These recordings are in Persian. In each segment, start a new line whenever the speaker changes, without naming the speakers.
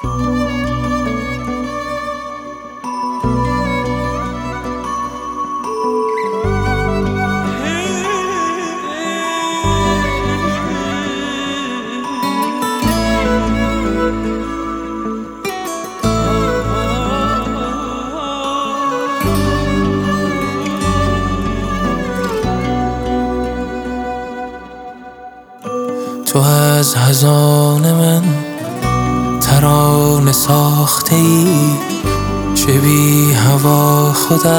تو از خزان من ترانه ساخته ای، چه بی هوا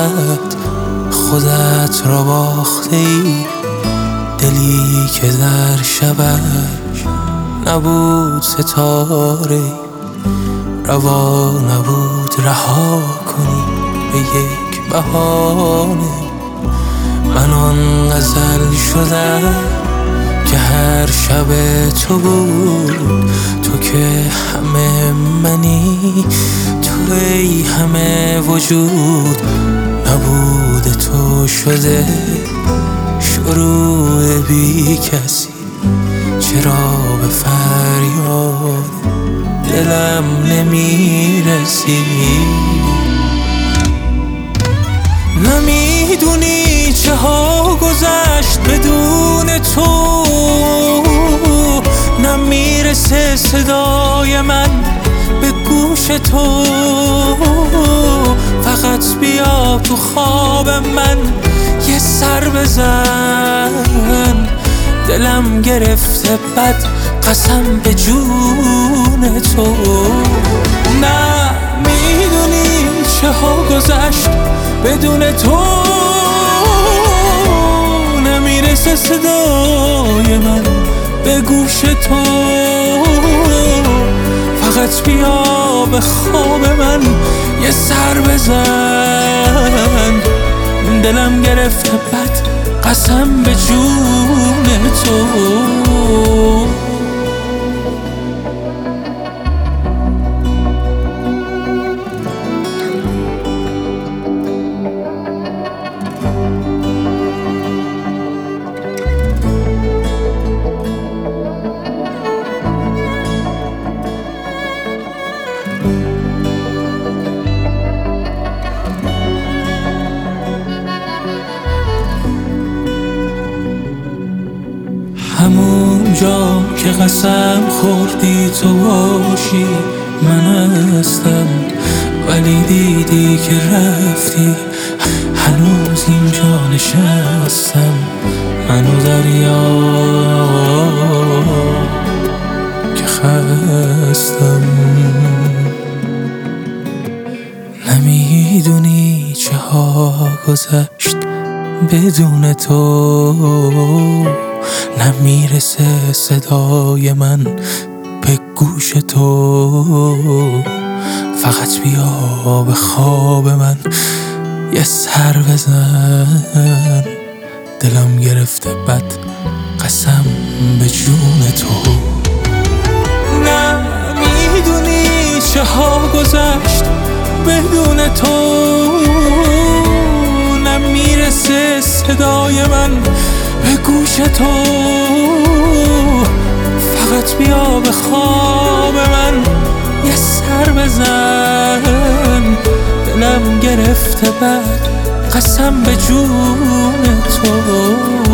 خودت را باخته ای. دلی که در شبش نبود ستاره، روا نبود رها کنی به یک بهانه. من آن غزل شدم که هر شب تو بود، تو که همه منی، تو ای همه وجود. نبود تو شده شروع بی کسی، چرا به فریاد دلم نمیرسی؟ نمیدونی چه ها گذشت بدون تو، نمیرسه صدای من به گوش تو. فقط بیا تو خواب من یه سر بزن، دلم گرفته بد قسم به جون تو. نه میدونی چه ها گذشت بدون تو، نمیرسه صدای من به گوش تو. فقط بیا به خواب من یه سر بزن، دلم گرفته بد قسم به جون تو. همون جا که قسم خوردی تو باشی من هستم، ولی دیدی که رفتی هنوز اینجا نشستم. منو دریا که خستم. نمیدونی چه ها گذشت بدون تو، نمیرسه صدای من به گوش تو. فقط بیا به خواب من یه سر بزن، دلم گرفته بد قسم به جون تو. نمیدونی چه ها گذشت بدون تو، نمیرسه صدای من به گوش تو. فقط بیا به خواب من یه سر بزن، دلم گرفته بد قسم به جون تو.